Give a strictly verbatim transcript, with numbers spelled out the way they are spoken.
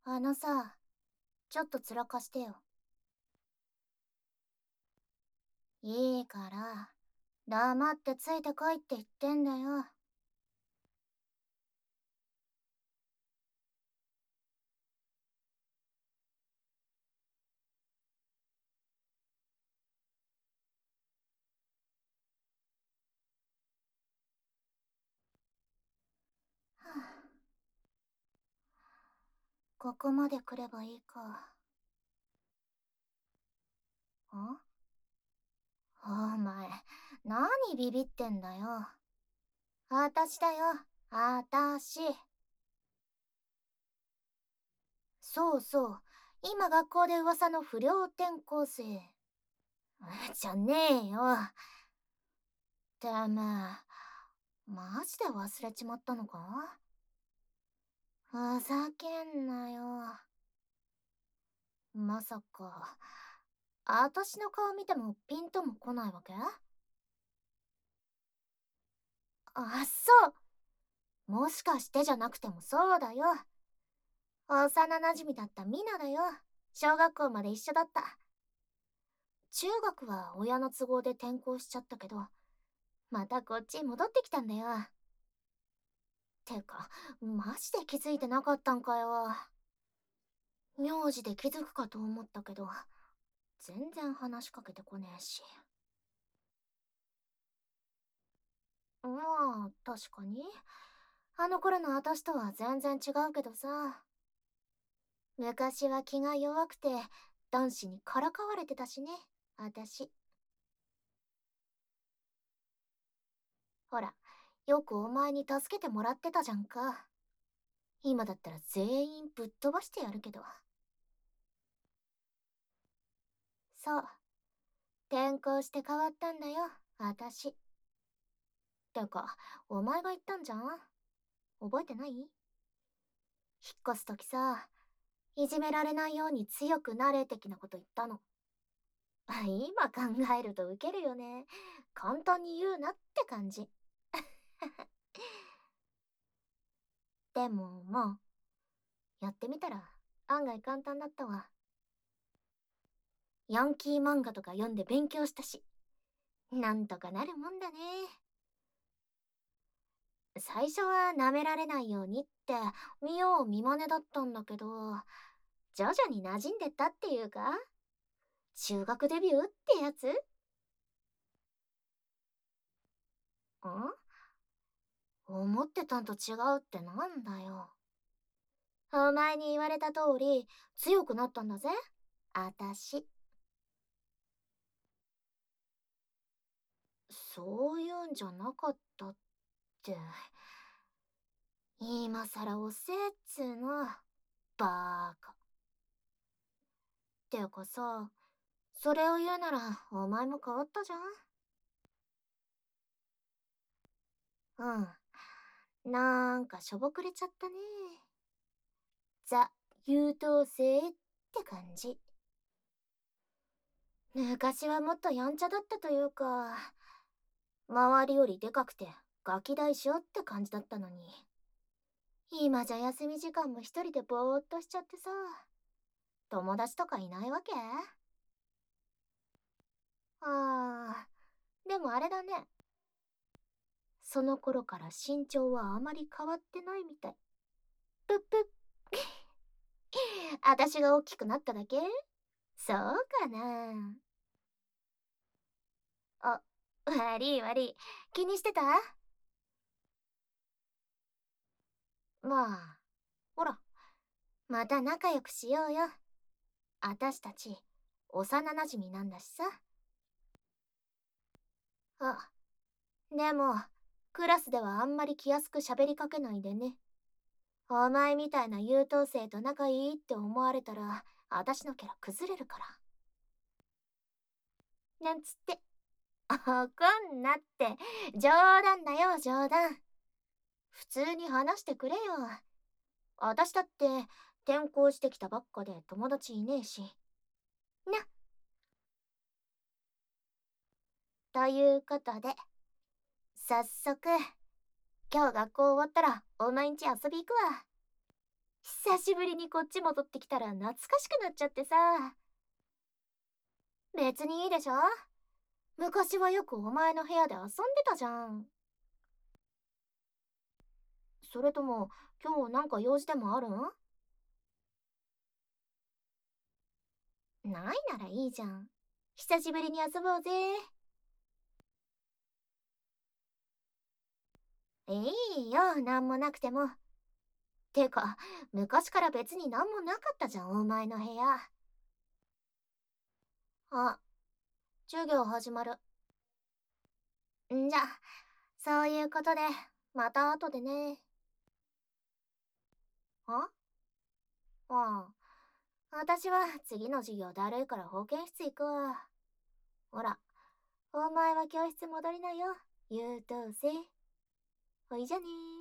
あのさ、ちょっとつらかしてよ。いいから、黙ってついてこいって言ってんだよ。はあ、ここまで来ればいいか。んお前、何ビビってんだよ。あたしだよ、あたし。そうそう、今学校で噂の不良転校生。じゃねえよ。てめえ、マジで忘れちまったのか？ふざけんなよ。まさか、あたしの顔見てもピンとも来ないわけ？あ、そう。もしかしてじゃなくてもそうだよ。幼馴染だったミナだよ。小学校まで一緒だった。中学は親の都合で転校しちゃったけど、またこっち戻ってきたんだよ。てか、マジで気づいてなかったんかよ。名字で気づくかと思ったけど、全然話しかけてこねえし。まあ、確かに。あの頃の私とは全然違うけどさ。昔は気が弱くて、男子にからかわれてたしね、私。ほら、よくお前に助けてもらってたじゃんか。今だったら全員ぶっ飛ばしてやるけど。そう。転校して変わったんだよ、私。てか、お前が言ったんじゃん？覚えてない？引っ越すときさ、いじめられないように強くなれ的なこと言ったの。今考えるとウケるよね。簡単に言うなって感じ。でもまあ、やってみたら案外簡単だったわ。ヤンキー漫画とか読んで勉強したし、なんとかなるもんだね。最初は舐められないようにって見よう見まねだったんだけど、徐々に馴染んでったっていうか、中学デビューってやつ？ん思ってたんと違うってなんだよ。お前に言われた通り、強くなったんだぜ、あたし。そういうんじゃなかったって。今さら遅えっつーの、バーカ。てかさ、それを言うならお前も変わったじゃん。うん。なんかしょぼくれちゃったね。ザ・優等生って感じ。昔はもっとやんちゃだったというか、周りよりでかくてガキ大将って感じだったのに。今じゃ休み時間も一人でぼーっとしちゃってさ、友達とかいないわけ？あー、でもあれだね。その頃から身長はあまり変わってないみたい。ぷっぷ。私が大きくなっただけ？そうかな。あ、悪い悪い。気にしてた？まあ、ほら、また仲良くしようよ。あたしたち、幼馴染なんだしさ。あ、でも、クラスではあんまり気安く喋りかけないでね。お前みたいな優等生と仲いいって思われたら、あたしのキャラ崩れるから。なんつって。怒んなって。冗談だよ、冗談。普通に話してくれよ。あたしだって転校してきたばっかで友達いねえし。な。ということで、早速、今日学校終わったらお前んち遊び行くわ。久久しぶりにこっち戻ってきたら懐かしくなっちゃってさ。別にいいでしょ。昔はよくお前の部屋で遊んでたじゃん。それとも、今日なんか用事でもあるん？ないならいいじゃん。久しぶりに遊ぼうぜ。いいよ、なんもなくても。てか、昔から別になんもなかったじゃん、お前の部屋。あ、授業始まる。んじゃ、そういうことで、また後でね。あああ、私は次の授業だるいから保健室行くわ。ほら、お前は教室戻りなよ、優等生。ほいじゃねー。